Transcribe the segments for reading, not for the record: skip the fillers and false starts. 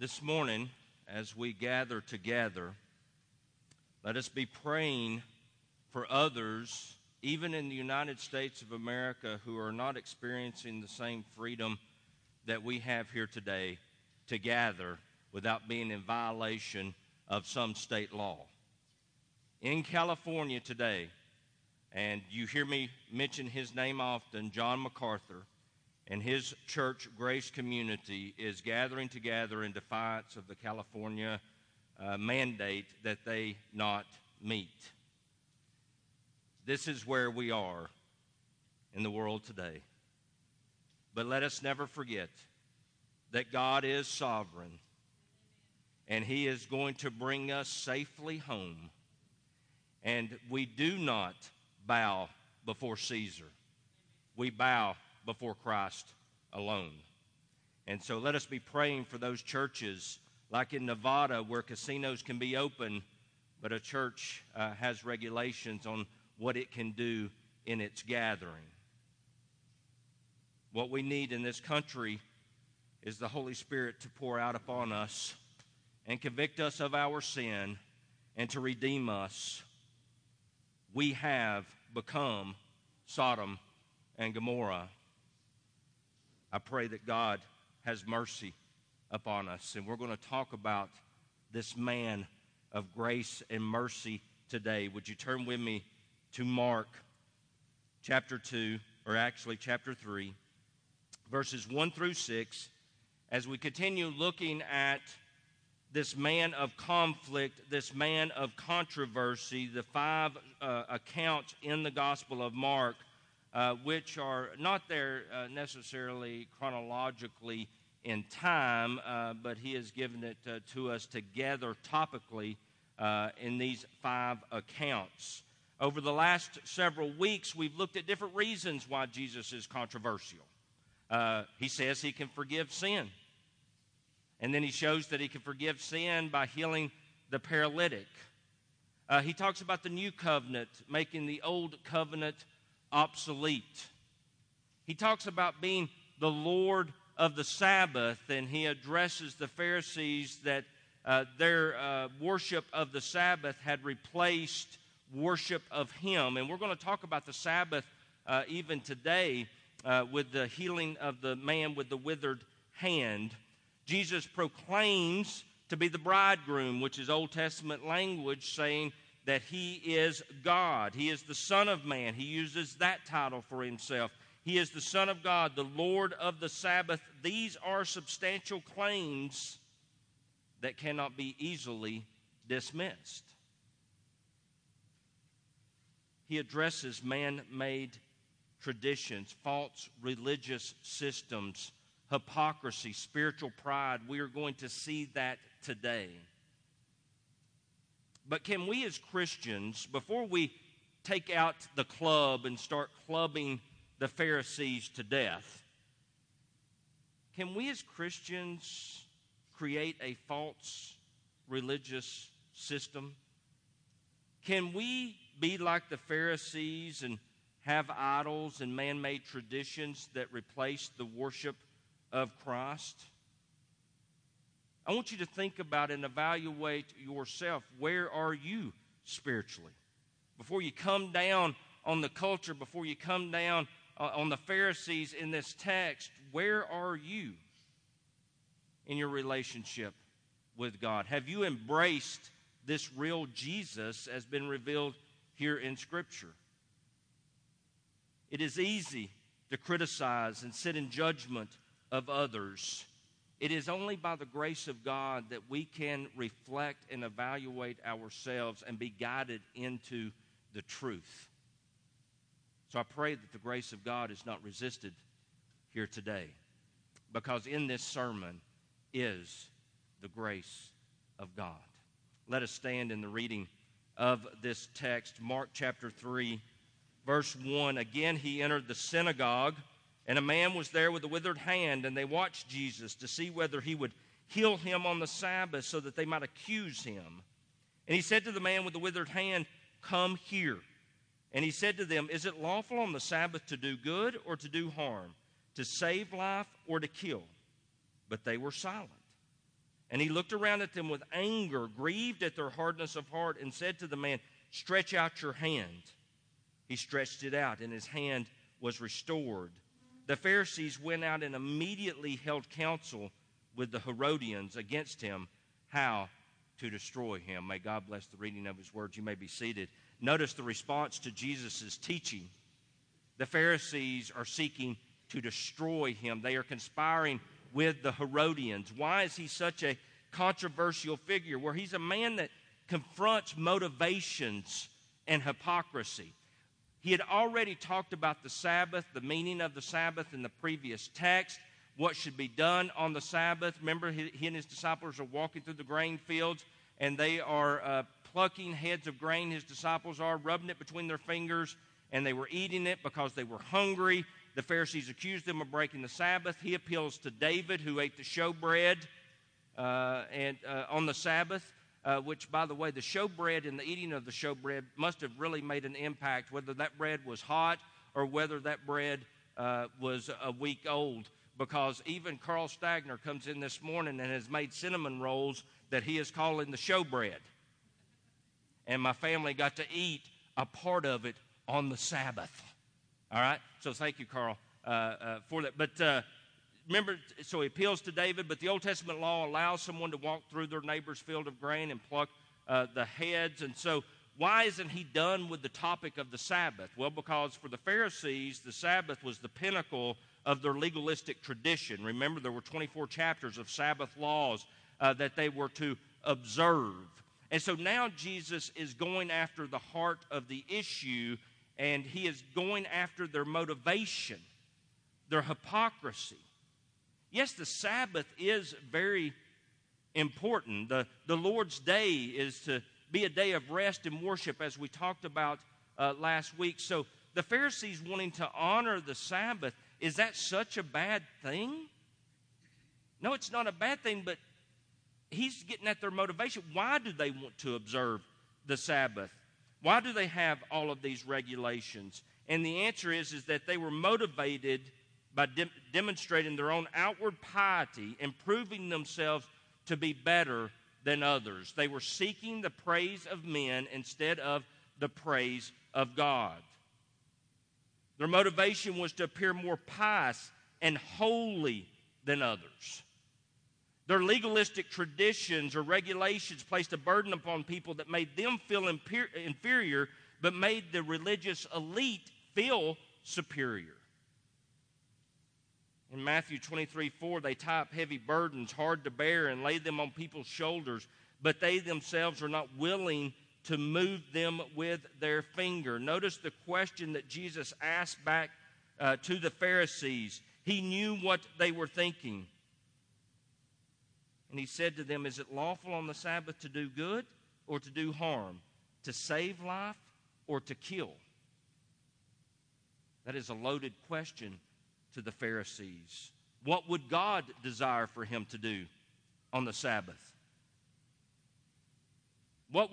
This morning, as we gather together, let us be praying for others, even in the United States of America, who are not experiencing the same freedom that we have here today to gather without being in violation of some state law. In California today, and you hear me mention his name often, John MacArthur, and his church, Grace Community, is gathering together in defiance of the California mandate that they not meet. This is where we are in the world today. But let us never forget that God is sovereign, and He is going to bring us safely home. And we do not bow before Caesar. We bow before Christ alone. And so let us be praying for those churches, like in Nevada, where casinos can be open, but a church has regulations on what it can do in its gathering. What we need in this country is the Holy Spirit to pour out upon us and convict us of our sin and to redeem us. We have become Sodom and Gomorrah. I pray that God has mercy upon us. And we're going to talk about this man of grace and mercy today. Would you turn with me to Mark chapter 2, or actually chapter 3, verses 1 through 6, as we continue looking at this man of conflict, this man of controversy, the five accounts in the Gospel of Mark, which are not there necessarily chronologically in time, but he has given it to us together topically in these five accounts. Over the last several weeks, we've looked at different reasons why Jesus is controversial. He says he can forgive sin. And then he shows that he can forgive sin by healing the paralytic. He talks about the new covenant, making the old covenant obsolete. He talks about being the Lord of the Sabbath, and he addresses the Pharisees that their worship of the Sabbath had replaced worship of him. And we're going to talk about the Sabbath even today with the healing of the man with the withered hand. Jesus proclaims to be the bridegroom, which is Old Testament language saying that he is God. He is the Son of Man. He uses that title for himself. He is the Son of God, the Lord of the Sabbath. These are substantial claims that cannot be easily dismissed. He addresses man-made traditions, false religious systems, hypocrisy, spiritual pride. We are going to see that today. But can we as Christians, before we take out the club and start clubbing the Pharisees to death, can we as Christians create a false religious system? Can we be like the Pharisees and have idols and man-made traditions that replace the worship of Christ? I want you to think about and evaluate yourself. Where are you spiritually? Before you come down on the culture, before you come down on the Pharisees in this text, where are you in your relationship with God? Have you embraced this real Jesus as been revealed here in Scripture? It is easy to criticize and sit in judgment of others. It is only by the grace of God that we can reflect and evaluate ourselves and be guided into the truth. So I pray that the grace of God is not resisted here today, because in this sermon is the grace of God. Let us stand in the reading of this text, Mark chapter 3, verse 1. Again, he entered the synagogue, and a man was there with a withered hand, and they watched Jesus to see whether he would heal him on the Sabbath so that they might accuse him. And he said to the man with the withered hand, "Come here." And he said to them, "Is it lawful on the Sabbath to do good or to do harm, to save life or to kill?" But they were silent. And he looked around at them with anger, grieved at their hardness of heart, and said to the man, "Stretch out your hand." He stretched it out, and his hand was restored. The Pharisees went out and immediately held counsel with the Herodians against him, how to destroy him. May God bless the reading of his words. You may be seated. Notice the response to Jesus' teaching. The Pharisees are seeking to destroy him. They are conspiring with the Herodians. Why is he such a controversial figure? Well, he's a man that confronts motivations and hypocrisy. He had already talked about the Sabbath, the meaning of the Sabbath in the previous text, what should be done on the Sabbath. Remember, he and his disciples are walking through the grain fields, and they are plucking heads of grain, his disciples are, rubbing it between their fingers, and they were eating it because they were hungry. The Pharisees accused them of breaking the Sabbath. He appeals to David, who ate the showbread on the Sabbath. Which, by the way, the showbread and the eating of the showbread must have really made an impact, whether that bread was hot or whether that bread was a week old, because even Carl Stagner comes in this morning and has made cinnamon rolls that he is calling the showbread. And my family got to eat a part of it on the Sabbath. All right? So thank you, Carl, for that. But remember, so he appeals to David, but the Old Testament law allows someone to walk through their neighbor's field of grain and pluck the heads. And so why isn't he done with the topic of the Sabbath? Well, because for the Pharisees, the Sabbath was the pinnacle of their legalistic tradition. Remember, there were 24 chapters of Sabbath laws that they were to observe. And so now Jesus is going after the heart of the issue, and he is going after their motivation, their hypocrisy. Yes, the Sabbath is very important. The Lord's Day is to be a day of rest and worship, as we talked about last week. So the Pharisees wanting to honor the Sabbath, is that such a bad thing? No, it's not a bad thing, but he's getting at their motivation. Why do they want to observe the Sabbath? Why do they have all of these regulations? And the answer is that they were motivated by demonstrating their own outward piety and proving themselves to be better than others. They were seeking the praise of men instead of the praise of God. Their motivation was to appear more pious and holy than others. Their legalistic traditions or regulations placed a burden upon people that made them feel inferior, but made the religious elite feel superior. In Matthew 23:4, they tie up heavy burdens, hard to bear, and lay them on people's shoulders, but they themselves are not willing to move them with their finger. Notice the question that Jesus asked back to the Pharisees. He knew what they were thinking. And he said to them, "Is it lawful on the Sabbath to do good or to do harm, to save life or to kill?" That is a loaded question to the Pharisees. What would God desire for him to do on the Sabbath? What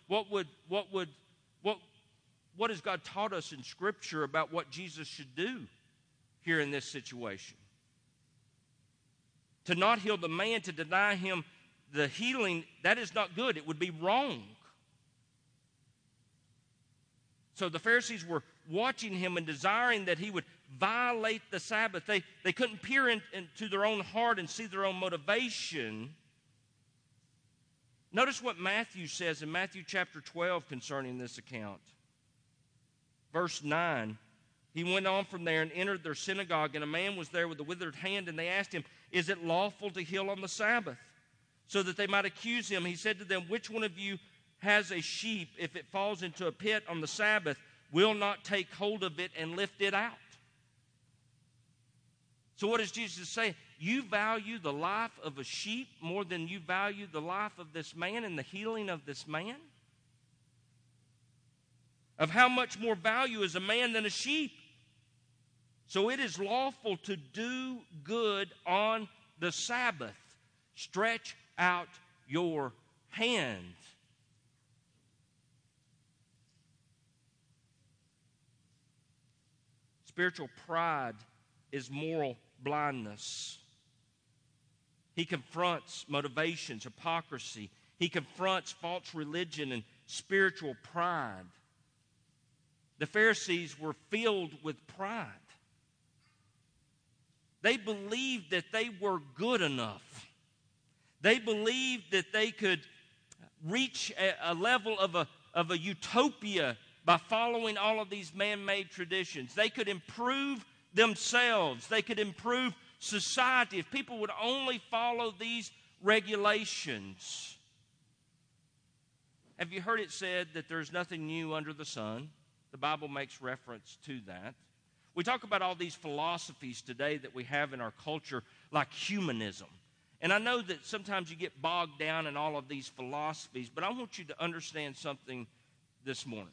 has God taught us in Scripture about what Jesus should do here in this situation? To not heal the man, to deny him the healing, that is not good. It would be wrong. So the Pharisees were watching him and desiring that he would violate the Sabbath. They couldn't peer into their own heart and see their own motivation. Notice what Matthew says in Matthew chapter 12 concerning this account. Verse 9, he went on from there and entered their synagogue, and a man was there with a withered hand, and they asked him, "Is it lawful to heal on the Sabbath?" So that they might accuse him, he said to them, "Which one of you has a sheep, if it falls into a pit on the Sabbath, will not take hold of it and lift it out?" So what does Jesus say? You value the life of a sheep more than you value the life of this man and the healing of this man? Of how much more value is a man than a sheep? So it is lawful to do good on the Sabbath. Stretch out your hand. Spiritual pride is moral blindness. He confronts motivations, hypocrisy. He confronts false religion and spiritual pride. The Pharisees were filled with pride. They believed that they were good enough. They believed that they could reach a level of a utopia by following all of these man-made traditions. They could improve themselves. They could improve society if people would only follow these regulations. Have you heard it said that there's nothing new under the sun? The Bible makes reference to that. We talk about all these philosophies today that we have in our culture, like humanism. And I know that sometimes you get bogged down in all of these philosophies, but I want you to understand something this morning.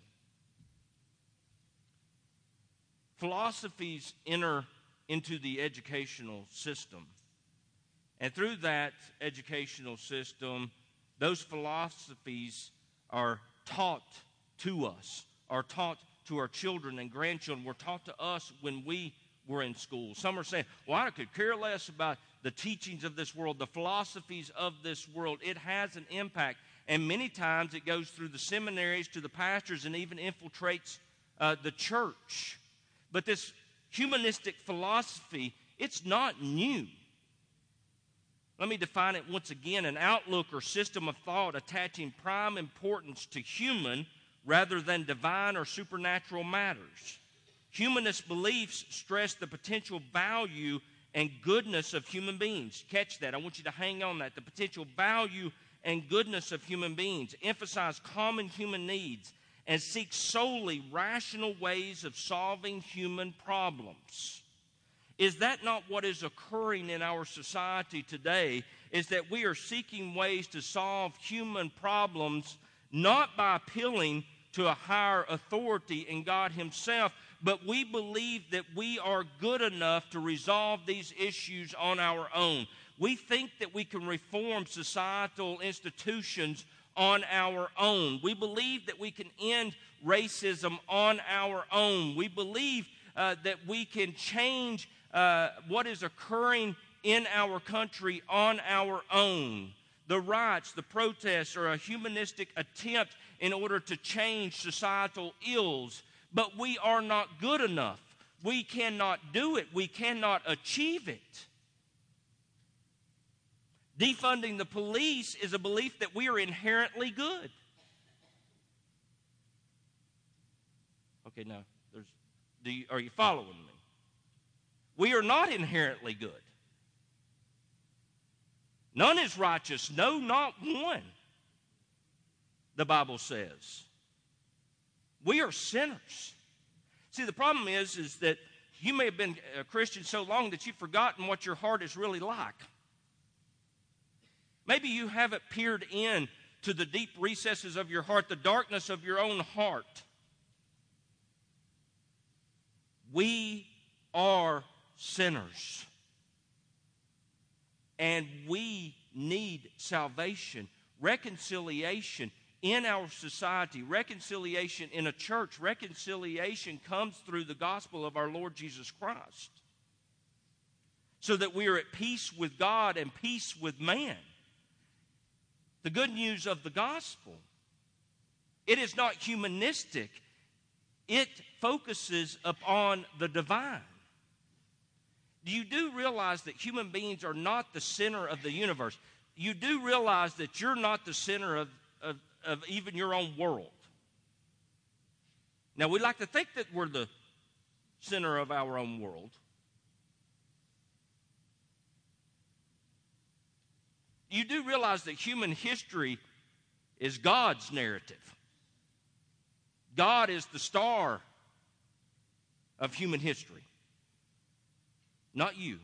Philosophies enter into the educational system. And through that educational system, those philosophies are taught to us, are taught to our children and grandchildren, were taught to us when we were in school. Some are saying, well, I could care less about the teachings of this world, the philosophies of this world. It has an impact. And many times it goes through the seminaries to the pastors and even infiltrates the church. But this humanistic philosophy, it's not new. Let me define it once again: an outlook or system of thought attaching prime importance to human rather than divine or supernatural matters. Humanist beliefs stress the potential value and goodness of human beings. Catch that. I want you to hang on that. The potential value and goodness of human beings. Emphasize common human needs and seek solely rational ways of solving human problems. Is that not what is occurring in our society today? Is that we are seeking ways to solve human problems not by appealing to a higher authority in God Himself, but we believe that we are good enough to resolve these issues on our own. We think that we can reform societal institutions on our own. We believe that we can end racism on our own. We believe that we can change what is occurring in our country on our own. The riots, the protests are a humanistic attempt in order to change societal ills, but we are not good enough. We cannot do it. We cannot achieve it. Defunding the police is a belief that we are inherently good. Okay, now, are you following me? We are not inherently good. None is righteous, no, not one, the Bible says. We are sinners. See, the problem is that you may have been a Christian so long that you've forgotten what your heart is really like. Maybe you haven't peered in to the deep recesses of your heart, the darkness of your own heart. We are sinners. And we need salvation, reconciliation in our society, reconciliation in a church. Reconciliation comes through the gospel of our Lord Jesus Christ, so that we are at peace with God and peace with man. The good news of the gospel, it is not humanistic. It focuses upon the divine. You do realize that human beings are not the center of the universe. You do realize that you're not the center of even your own world. Now, we like to think that we're the center of our own world. You do realize that human history is God's narrative. God is the star of human history, not you.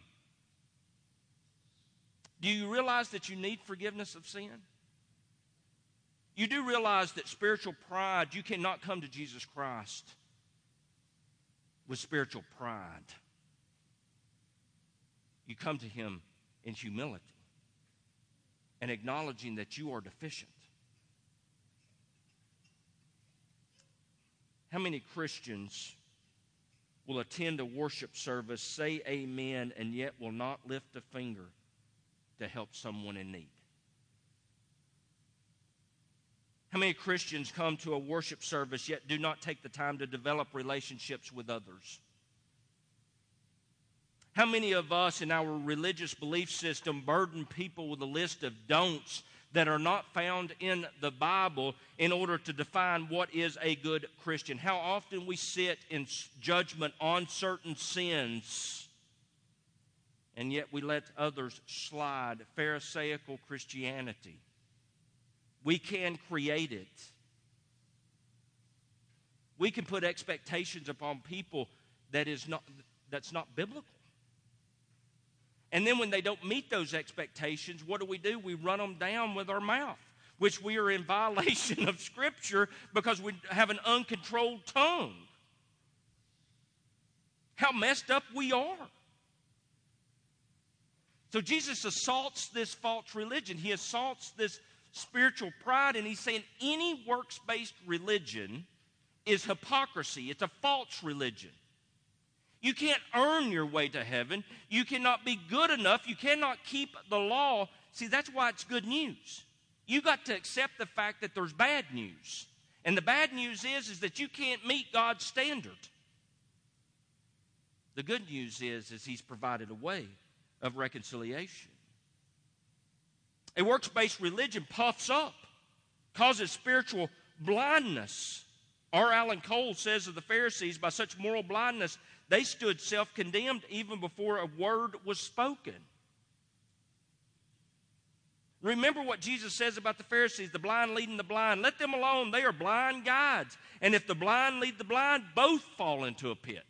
Do you realize that you need forgiveness of sin? You do realize that spiritual pride, you cannot come to Jesus Christ with spiritual pride. You come to Him in humility and acknowledging that you are deficient. How many Christians will attend a worship service, say amen, and yet will not lift a finger to help someone in need? How many Christians come to a worship service yet do not take the time to develop relationships with others? How many of us in our religious belief system burden people with a list of don'ts that are not found in the Bible in order to define what is a good Christian? How often we sit in judgment on certain sins, and yet we let others slide. Pharisaical Christianity. We can create it. We can put expectations upon people that's not biblical. And then when they don't meet those expectations, what do? We run them down with our mouth, which we are in violation of Scripture because we have an uncontrolled tongue. How messed up we are. So Jesus assaults this false religion. He assaults this spiritual pride, and he's saying any works-based religion is hypocrisy. It's a false religion. You can't earn your way to heaven. You cannot be good enough. You cannot keep the law. See, that's why it's good news. You got to accept the fact that there's bad news. And the bad news is that you can't meet God's standard. The good news is he's provided a way of reconciliation. A works-based religion puffs up, causes spiritual blindness. R. Alan Cole says of the Pharisees, by such moral blindness, they stood self-condemned even before a word was spoken. Remember what Jesus says about the Pharisees, the blind leading the blind. Let them alone. They are blind guides. And if the blind lead the blind, both fall into a pit.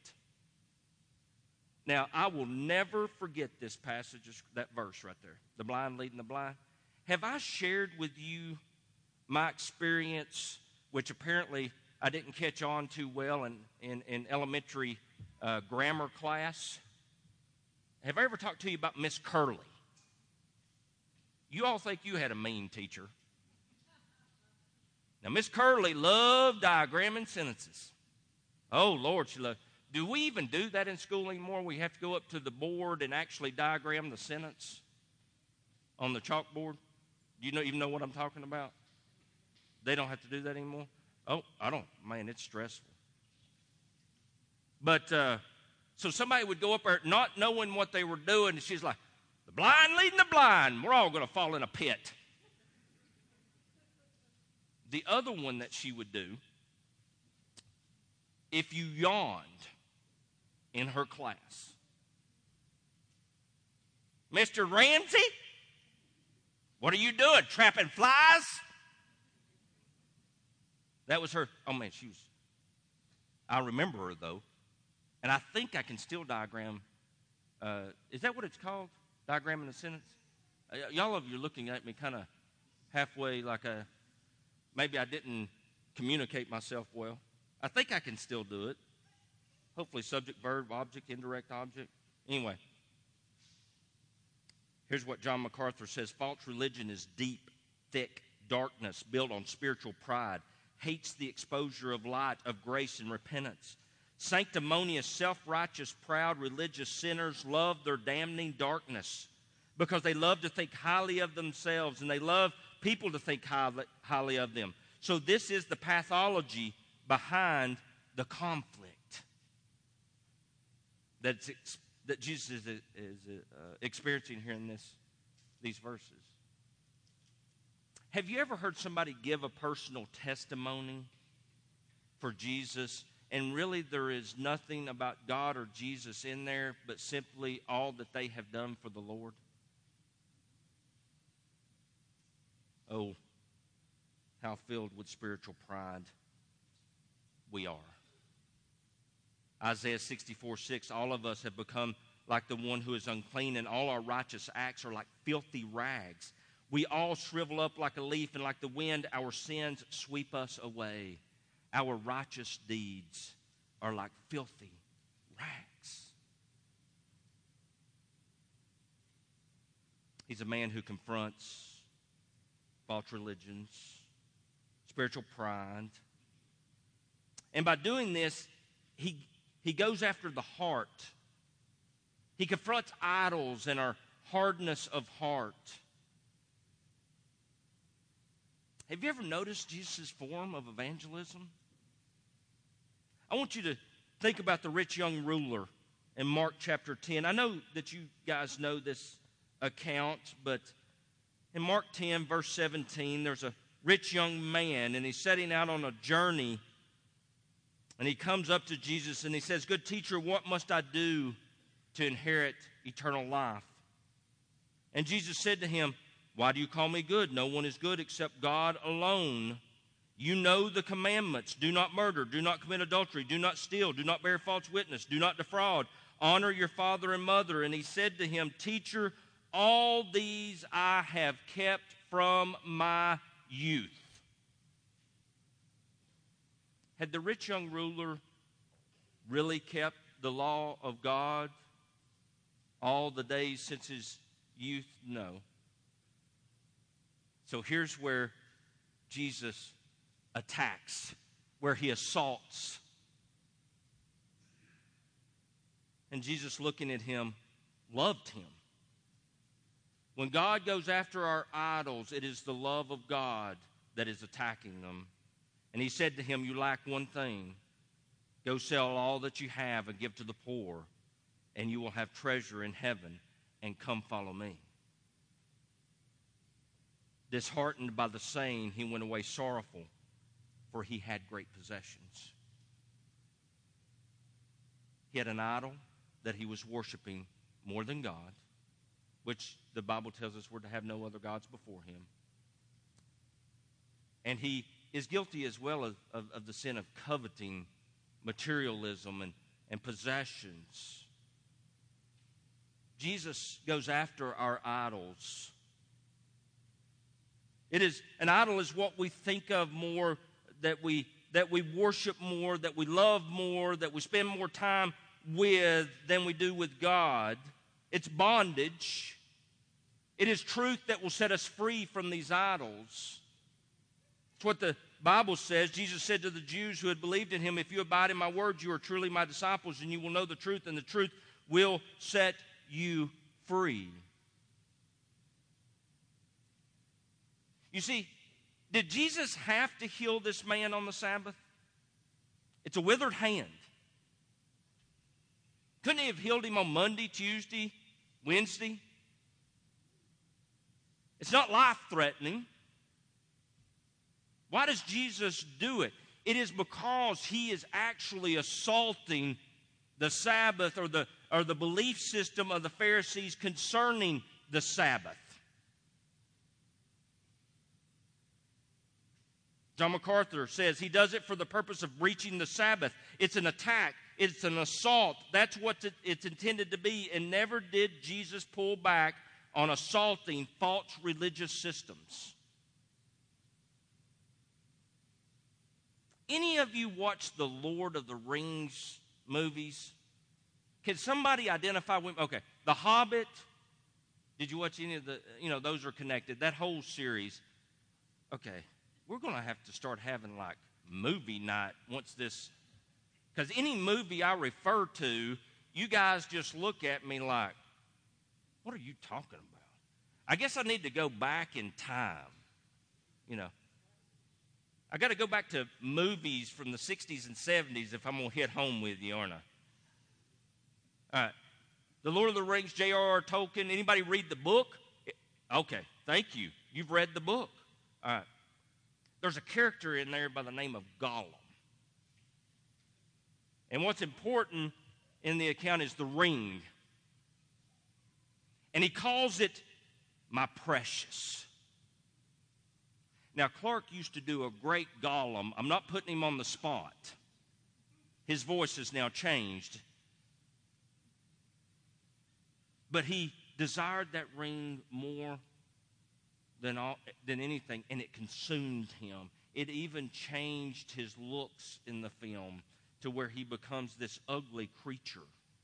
Now, I will never forget this passage, that verse right there, the blind leading the blind. Have I shared with you my experience, which apparently I didn't catch on too well in elementary grammar class? Have I ever talked to you about Miss Curley? You all think you had a mean teacher. Now, Miss Curley loved diagramming sentences. Oh, Lord, she loved. Do we even do that in school anymore? We have to go up to the board and actually diagram the sentence on the chalkboard. Do you even know what I'm talking about? They don't have to do that anymore? Oh, I don't. Man, it's stressful. But, so somebody would go up there not knowing what they were doing, and she's like, the blind leading the blind. We're all going to fall in a pit. The other one that she would do, if you yawned in her class, Mr. Ramsey, what are you doing, trapping flies? That was her. Oh, man, I remember her, though. And I think I can still diagram. Is that what it's called? Diagramming a sentence? Y'all of you are looking at me kind of halfway like maybe I didn't communicate myself well. I think I can still do it. Hopefully subject, verb, object, indirect object. Anyway, here's what John MacArthur says. False religion is deep, thick darkness built on spiritual pride, hates the exposure of light, of grace and repentance. Sanctimonious, self-righteous, proud, religious sinners love their damning darkness because they love to think highly of themselves and they love people to think highly of them. So this is the pathology behind the conflict that Jesus is experiencing here in these verses. Have you ever heard somebody give a personal testimony for Jesus, and really there is nothing about God or Jesus in there, but simply all that they have done for the Lord? Oh, how filled with spiritual pride we are. Isaiah 64:6, all of us have become like the one who is unclean, and all our righteous acts are like filthy rags. We all shrivel up like a leaf, and like the wind, our sins sweep us away. Our righteous deeds are like filthy rags. He's a man who confronts false religions, spiritual pride. And by doing this, he goes after the heart. He confronts idols and our hardness of heart. Have you ever noticed Jesus' form of evangelism? I want you to think about the rich young ruler in Mark chapter 10. I know that you guys know this account, but in Mark 10, verse 17, there's a rich young man, and he's setting out on a journey, and he comes up to Jesus, and he says, "Good teacher, what must I do to inherit eternal life?" And Jesus said to him, "Why do you call me good? No one is good except God alone. You know the commandments. Do not murder. Do not commit adultery. Do not steal. Do not bear false witness. Do not defraud. Honor your father and mother." And he said to him, "Teacher, all these I have kept from my youth." Had the rich young ruler really kept the law of God all the days since his youth? No. So here's where Jesus attacks, where he assaults. And Jesus, looking at him, loved him. When God goes after our idols, it is the love of God that is attacking them. And he said to him, "You lack one thing. Go sell all that you have and give to the poor, and you will have treasure in heaven, and come follow me." Disheartened by the saying, he went away sorrowful, for he had great possessions. He had an idol that he was worshiping more than God, which the Bible tells us we're to have no other gods before him. And he is guilty as well of the sin of coveting materialism and possessions. Jesus goes after our idols. An idol is what we think of more, that we worship more, that we love more, that we spend more time with than we do with God. It's bondage. It is truth that will set us free from these idols. It's what the Bible says. Jesus said to the Jews who had believed in him, "If you abide in my word, you are truly my disciples, and you will know the truth, and the truth will set you free." You see, did Jesus have to heal this man on the Sabbath? It's a withered hand. Couldn't he have healed him on Monday, Tuesday, Wednesday? It's not life-threatening. Why does Jesus do it? It is because he is actually assaulting the Sabbath or the belief system of the Pharisees concerning the Sabbath. John MacArthur says he does it for the purpose of breaching the Sabbath. It's an attack. It's an assault. That's what it's intended to be. And never did Jesus pull back on assaulting false religious systems. Any of you watch the Lord of the Rings movies? Can somebody identify with, okay, The Hobbit? Did you watch any of the, those are connected. That whole series. Okay. We're going to have to start having like movie night once this, because any movie I refer to, you guys just look at me like, what are you talking about? I guess I need to go back in time. I got to go back to movies from the 60s and 70s if I'm going to hit home with you, aren't I? All right. The Lord of the Rings, J.R.R. Tolkien. Anybody read the book? Okay, thank you. You've read the book. All right. There's a character in there by the name of Gollum. And what's important in the account is the ring. And he calls it my precious. Now, Clark used to do a great Gollum. I'm not putting him on the spot. His voice has now changed. But he desired that ring more than anything, and it consumed him. It even changed his looks in the film to where he becomes this ugly creature.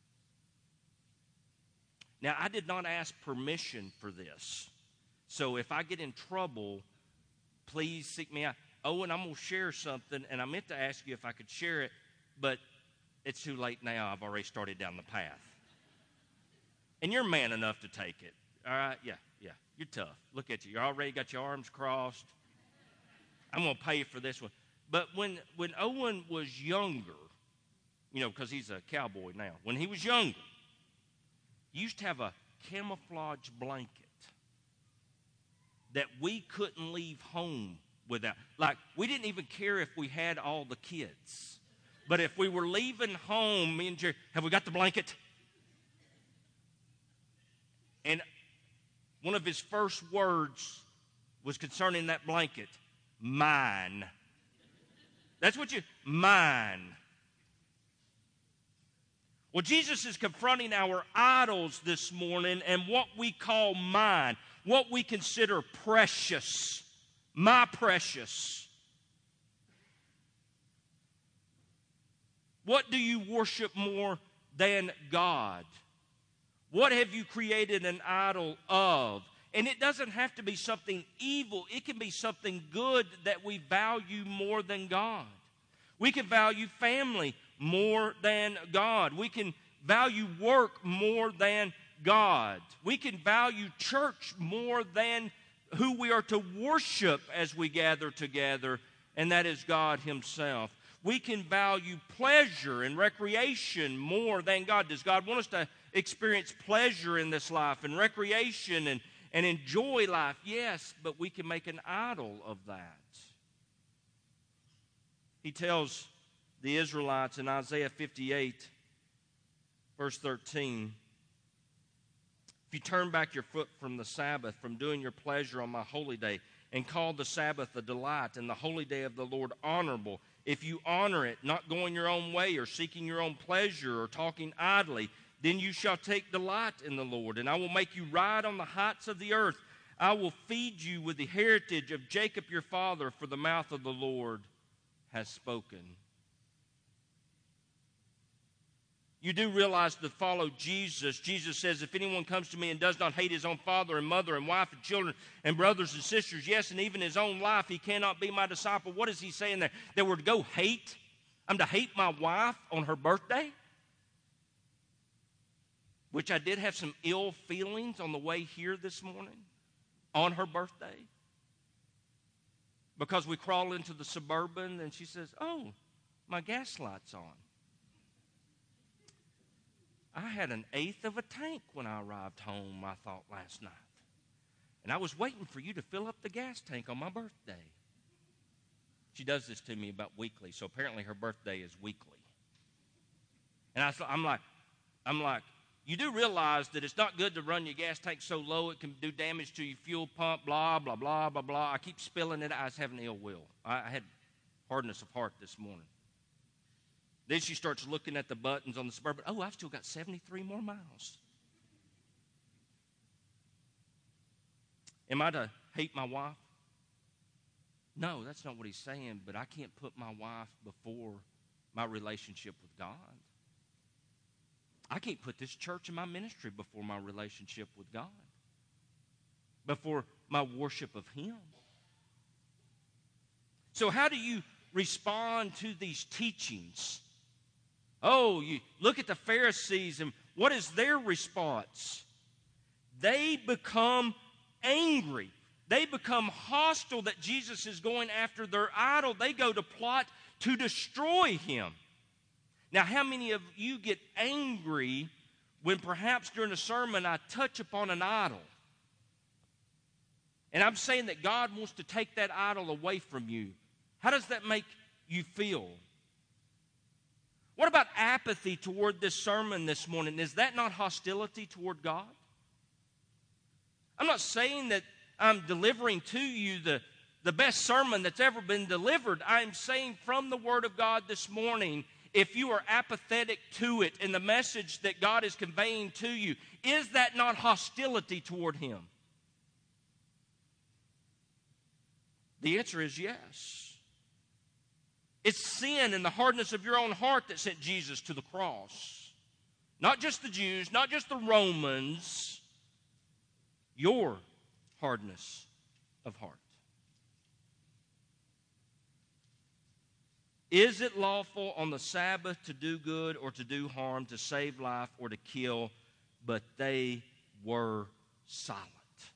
Now, I did not ask permission for this. So if I get in trouble, please seek me out. Oh, and I'm going to share something, and I meant to ask you if I could share it, but it's too late now. I've already started down the path. And you're man enough to take it. All right, yeah. You're tough. Look at you. You already got your arms crossed. I'm going to pay for this one. But when Owen was younger, because he's a cowboy now. When he was younger, he used to have a camouflage blanket that we couldn't leave home without. Like, we didn't even care if we had all the kids. But if we were leaving home, me and Jerry, have we got the blanket? And one of his first words was concerning that blanket, mine. That's what mine. Well, Jesus is confronting our idols this morning and what we call mine, what we consider precious, my precious. What do you worship more than God? What have you created an idol of? And it doesn't have to be something evil. It can be something good that we value more than God. We can value family more than God. We can value work more than God. We can value church more than who we are to worship as we gather together, and that is God Himself. We can value pleasure and recreation more than God. Does God want us to experience pleasure in this life and recreation and enjoy life? Yes, but we can make an idol of that. He tells the Israelites in Isaiah 58, verse 13, if you turn back your foot from the Sabbath, from doing your pleasure on my holy day, and call the Sabbath a delight and the holy day of the Lord honorable, if you honor it, not going your own way or seeking your own pleasure or talking idly, then you shall take delight in the Lord, and I will make you ride on the heights of the earth. I will feed you with the heritage of Jacob your father, for the mouth of the Lord has spoken. You do realize to follow Jesus. Jesus says, if anyone comes to me and does not hate his own father and mother and wife and children and brothers and sisters, yes, and even his own life, he cannot be my disciple. What is he saying there? That we're to go hate? I'm to hate my wife on her birthday? Which I did have some ill feelings on the way here this morning, on her birthday. Because we crawl into the Suburban and she says, oh, my gas light's on. I had an eighth of a tank when I arrived home, I thought, last night. And I was waiting for you to fill up the gas tank on my birthday. She does this to me about weekly, so apparently her birthday is weekly. And I'm like, you do realize that it's not good to run your gas tank so low it can do damage to your fuel pump, blah, blah, blah, blah, blah. I keep spilling it. I was having ill will. I had hardness of heart this morning. Then she starts looking at the buttons on the Suburban. Oh, I've still got 73 more miles. Am I to hate my wife? No, that's not what he's saying, but I can't put my wife before my relationship with God. I can't put this church and my ministry before my relationship with God, before my worship of Him. So how do you respond to these teachings? Oh, you look at the Pharisees, and what is their response? They become angry. They become hostile that Jesus is going after their idol. They go to plot to destroy Him. Now, how many of you get angry when perhaps during a sermon I touch upon an idol? And I'm saying that God wants to take that idol away from you. How does that make you feel? What about apathy toward this sermon this morning? Is that not hostility toward God? I'm not saying that I'm delivering to you the best sermon that's ever been delivered. I'm saying from the Word of God this morning, if you are apathetic to it and the message that God is conveying to you, is that not hostility toward Him? The answer is yes. It's sin and the hardness of your own heart that sent Jesus to the cross. Not just the Jews, not just the Romans. Your hardness of heart. Is it lawful on the Sabbath to do good or to do harm, to save life or to kill? But they were silent.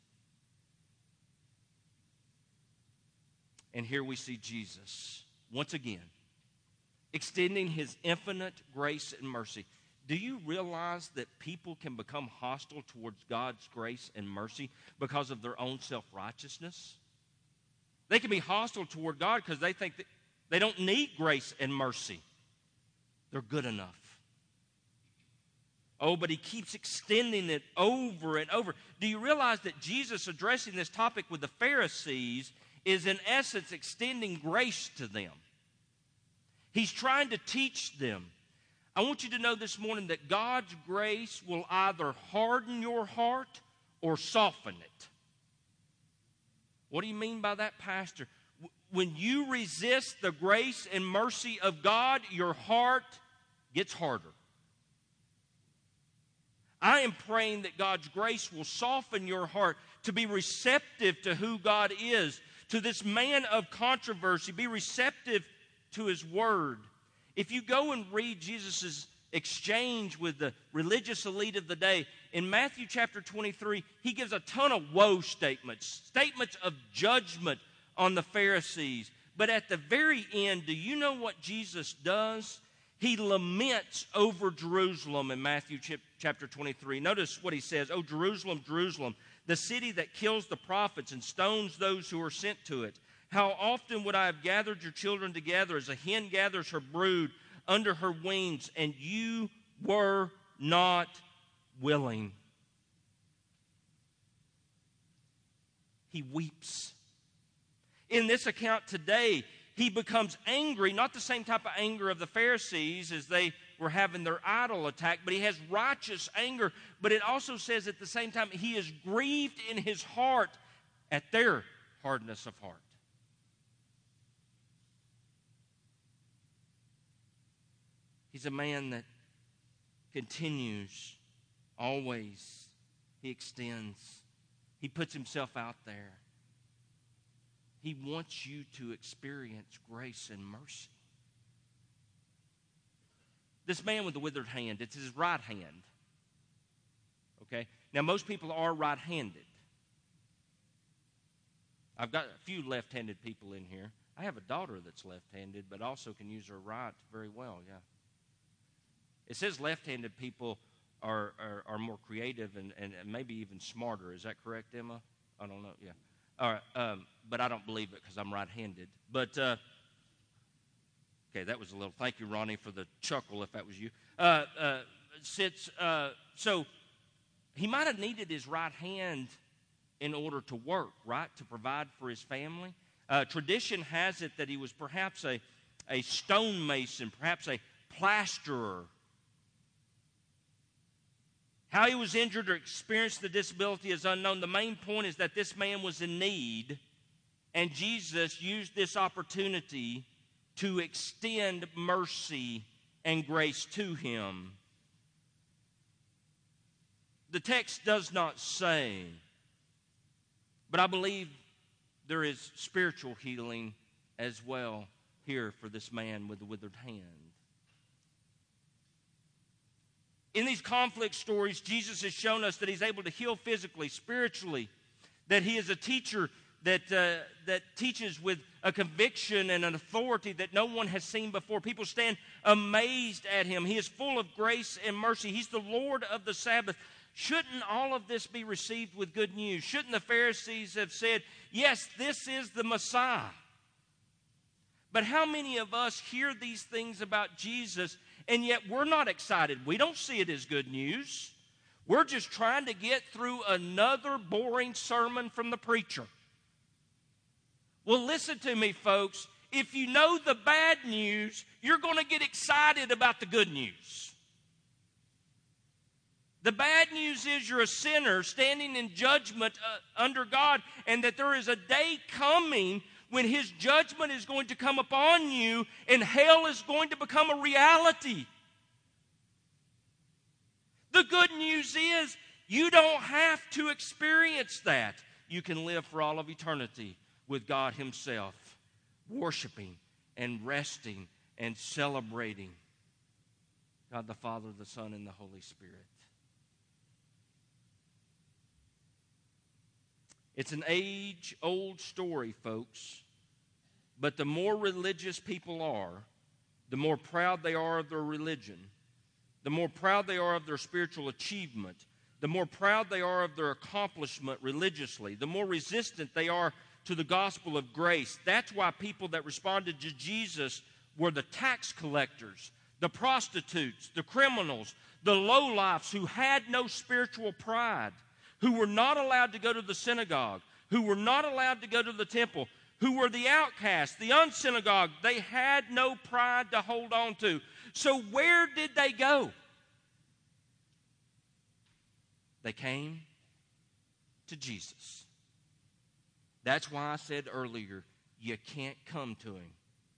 And here we see Jesus, once again, extending his infinite grace and mercy. Do you realize that people can become hostile towards God's grace and mercy because of their own self-righteousness? They can be hostile toward God because they think that they don't need grace and mercy. They're good enough. Oh, but he keeps extending it over and over. Do you realize that Jesus addressing this topic with the Pharisees is in essence extending grace to them? He's trying to teach them. I want you to know this morning that God's grace will either harden your heart or soften it. What do you mean by that, Pastor? When you resist the grace and mercy of God, your heart gets harder. I am praying that God's grace will soften your heart to be receptive to who God is, to this man of controversy. Be receptive to his word. If you go and read Jesus' exchange with the religious elite of the day, in Matthew chapter 23, he gives a ton of woe statements, statements of judgment on the Pharisees. But at the very end, do you know what Jesus does? He laments over Jerusalem in Matthew chapter 23. Notice what he says. "O Jerusalem, Jerusalem, the city that kills the prophets and stones those who are sent to it. How often would I have gathered your children together as a hen gathers her brood under her wings, and you were not willing." He weeps. In this account today, he becomes angry, not the same type of anger of the Pharisees as they were having their idol attack, but he has righteous anger. But it also says at the same time, he is grieved in his heart at their hardness of heart. He's a man that continues, always. He extends. He puts himself out there. He wants you to experience grace and mercy. This man with the withered hand, it's his right hand. Okay? Now, most people are right-handed. I've got a few left-handed people in here. I have a daughter that's left-handed, but also can use her right very well, yeah. It says left-handed people are more creative and maybe even smarter. Is that correct, Emma? I don't know, yeah. All right, but I don't believe it because I'm right-handed. But, okay, that was a little, thank you, Ronnie, for the chuckle if that was you. So he might have needed his right hand in order to work, right, to provide for his family. Tradition has it that he was perhaps a stonemason, perhaps a plasterer. How he was injured or experienced the disability is unknown. The main point is that this man was in need, and Jesus used this opportunity to extend mercy and grace to him. The text does not say, but I believe there is spiritual healing as well here for this man with the withered hand. In these conflict stories, Jesus has shown us that he's able to heal physically, spiritually, that he is a teacher that teaches with a conviction and an authority that no one has seen before. People stand amazed at him. He is full of grace and mercy. He's the Lord of the Sabbath. Shouldn't all of this be received with good news? Shouldn't the Pharisees have said, yes, this is the Messiah? But how many of us hear these things about Jesus and yet we're not excited? We don't see it as good news. We're just trying to get through another boring sermon from the preacher. Well, listen to me, folks. If you know the bad news, you're going to get excited about the good news. The bad news is you're a sinner standing in judgment under God, and that there is a day coming when his judgment is going to come upon you and hell is going to become a reality. The good news is you don't have to experience that. You can live for all of eternity with God himself, worshiping and resting and celebrating God the Father, the Son, and the Holy Spirit. It's an age-old story, folks. But the more religious people are, the more proud they are of their religion, the more proud they are of their spiritual achievement, the more proud they are of their accomplishment religiously, the more resistant they are to the gospel of grace. That's why people that responded to Jesus were the tax collectors, the prostitutes, the criminals, the lowlifes who had no spiritual pride, who were not allowed to go to the synagogue, who were not allowed to go to the temple, who were the outcasts, the unsynagogued. They had no pride to hold on to. So where did they go? They came to Jesus. That's why I said earlier, you can't come to Him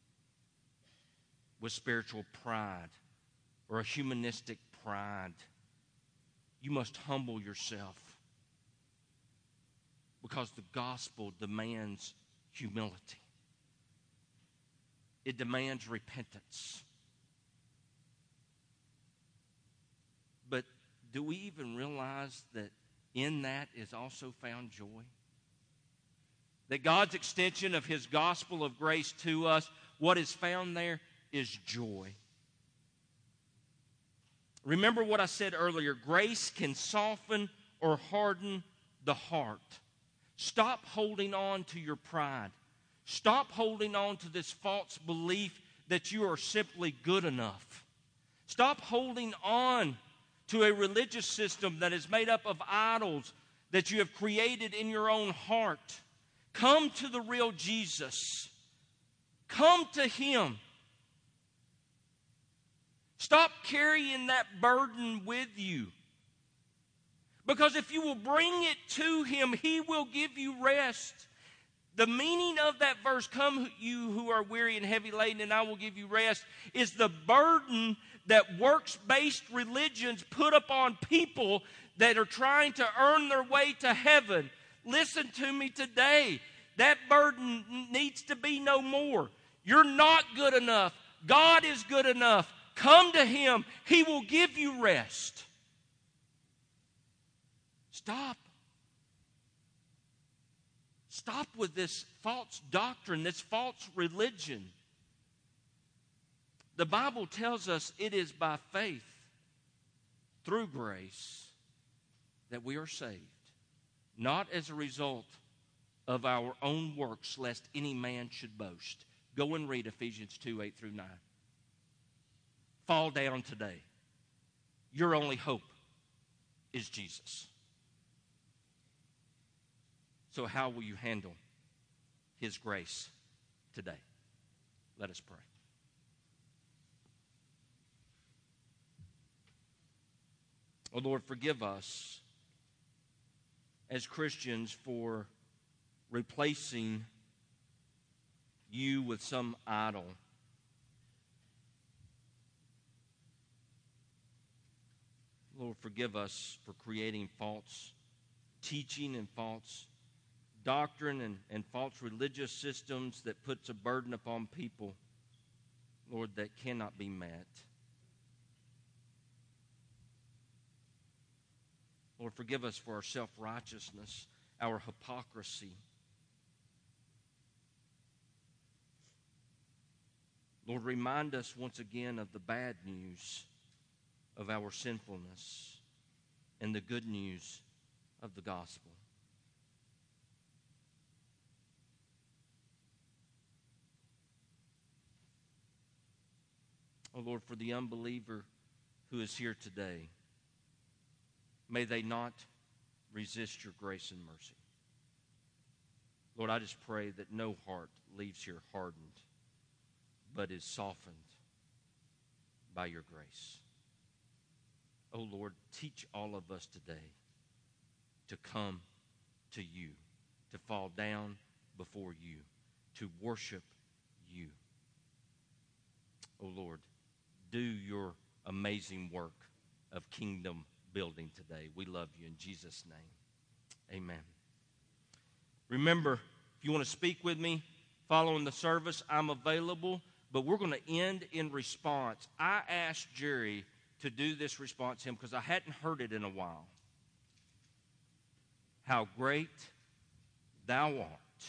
with spiritual pride or a humanistic pride. You must humble yourself because the gospel demands humility. It demands repentance. But do we even realize that in that is also found joy? That God's extension of His gospel of grace to us, what is found there is joy. Remember what I said earlier, grace can soften or harden the heart. Stop holding on to your pride. Stop holding on to this false belief that you are simply good enough. Stop holding on to a religious system that is made up of idols that you have created in your own heart. Come to the real Jesus. Come to Him. Stop carrying that burden with you. Because if you will bring it to Him, He will give you rest. The meaning of that verse, come you who are weary and heavy laden, and I will give you rest, is the burden that works-based religions put upon people that are trying to earn their way to heaven. Listen to me today. That burden needs to be no more. You're not good enough. God is good enough. Come to Him. He will give you rest. Stop. Stop with this false doctrine, this false religion. The Bible tells us it is by faith, through grace, that we are saved, not as a result of our own works, lest any man should boast. Go and read Ephesians 2, 8 through 9. Fall down today. Your only hope is Jesus. So how will you handle His grace today? Let us pray. Oh Lord, forgive us as Christians for replacing You with some idol. Lord, forgive us for creating false teaching and false doctrine and false religious systems that puts a burden upon people, Lord, that cannot be met. Lord, forgive us for our self-righteousness, our hypocrisy. Lord, remind us once again of the bad news of our sinfulness and the good news of the gospel. Oh Lord, for the unbeliever who is here today, may they not resist Your grace and mercy. Lord, I just pray that no heart leaves here hardened, but is softened by Your grace. Oh Lord, teach all of us today to come to You, to fall down before You, to worship You. Oh Lord, do Your amazing work of kingdom building today. We love You in Jesus' name. Amen. Remember, if you want to speak with me following the service, I'm available, but we're going to end in response. I asked Jerry to do this response hymn because I hadn't heard it in a while. How great thou art.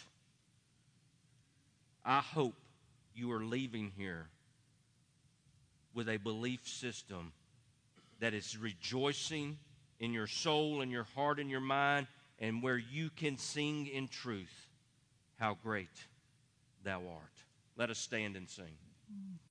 I hope you are leaving here with a belief system that is rejoicing in your soul and your heart and your mind, and where you can sing in truth, how great thou art. Let us stand and sing.